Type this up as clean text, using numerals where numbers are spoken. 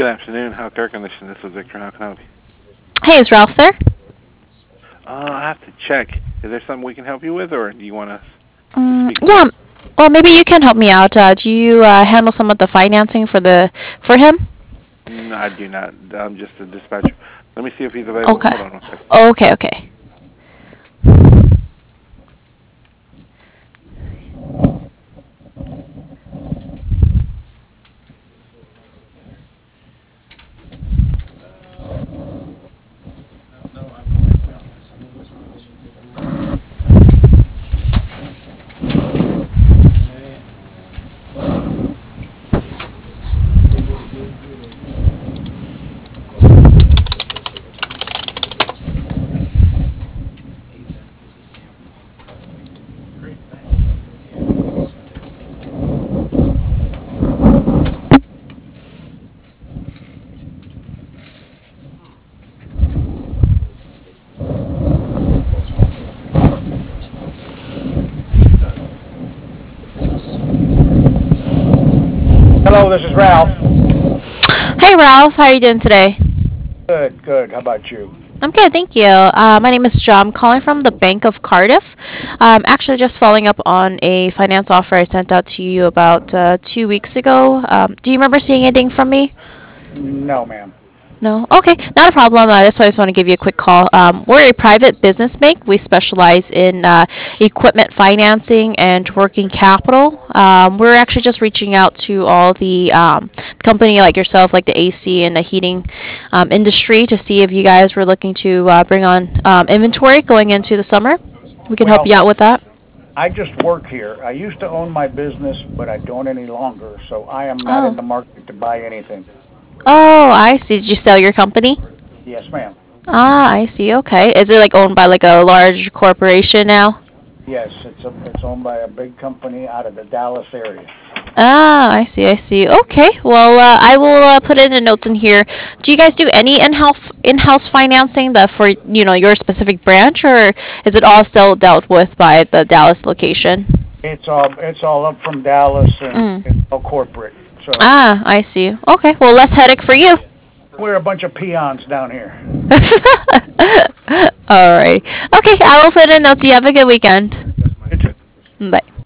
Good afternoon, Hawk Air Conditioning. This is Victor. How can I help you? Hey, is Ralph there? I have to check. Is there something we can help you with, or do you want us to speak to Yeah. him? Well, maybe you can help me out. Do you handle some of the financing for him? No, I do not. I'm just a dispatcher. Let me see if he's available. Okay. Hold on one second. Okay. Okay. Hello, this is Ralph. Hey, Ralph. How are you doing today? Good, good. How about you? I'm good, thank you. My name is John. I'm calling from the Bank of Cardiff. Actually, just following up on a finance offer I sent out to you about 2 weeks ago. Do you remember seeing anything from me? No, ma'am. No? Okay, not a problem. That's why I just want to give you a quick call. We're a private business bank. We specialize in equipment financing and working capital. We're actually just reaching out to all the company like yourself, like the AC and the heating industry, to see if you guys were looking to bring on inventory going into the summer. We can help Well, you out with that. I just work here. I used to own my business, but I don't any longer, so I am not in Oh. the market to buy anything. Oh, I see. Did you sell your company? Yes, ma'am. Ah, I see. Okay. Is it like owned by like a large corporation now? Yes, it's owned by a big company out of the Dallas area. Ah, I see, I see. Okay, well, I will put in the notes in here. Do you guys do any in-house financing that for your specific branch, or is it all still dealt with by the Dallas location? It's all up from Dallas and Mm. it's all corporate. So Ah, I see. Okay, well, less headache for you. we're a bunch of peons down here. All right. Okay, I will put in notes. You have a good weekend. You too. Bye.